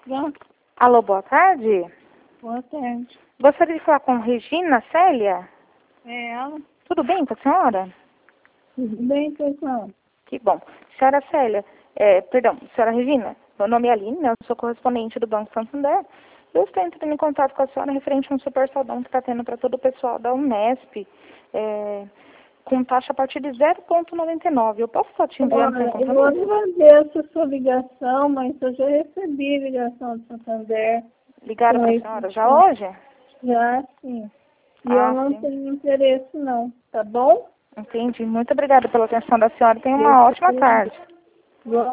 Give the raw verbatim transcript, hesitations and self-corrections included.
Pronto. Alô, boa tarde. Boa tarde. Gostaria de falar com Regina Célia? É ela? Tudo bem com a senhora? Tudo bem, pessoal? Que bom. Senhora Célia, é, perdão, senhora Regina, meu nome é Aline, né? Eu sou correspondente do Banco Santander. Eu estou entrando em contato com a senhora referente a um super saudão que está tendo para todo o pessoal da Unesp, é, com taxa a partir de zero vírgula noventa e nove. Eu posso estar te enviando sem Olha, eu compromisso? agradeço a sua ligação, mas eu já recebi ligação do Santander. Ligaram para a Foi, senhora já hoje? já, sim. E eu Ah, não sim. tenho interesse, não. Tá bom? Entendi. Muito obrigada pela atenção da senhora. Tenha Eu uma ótima sei. tarde. Boa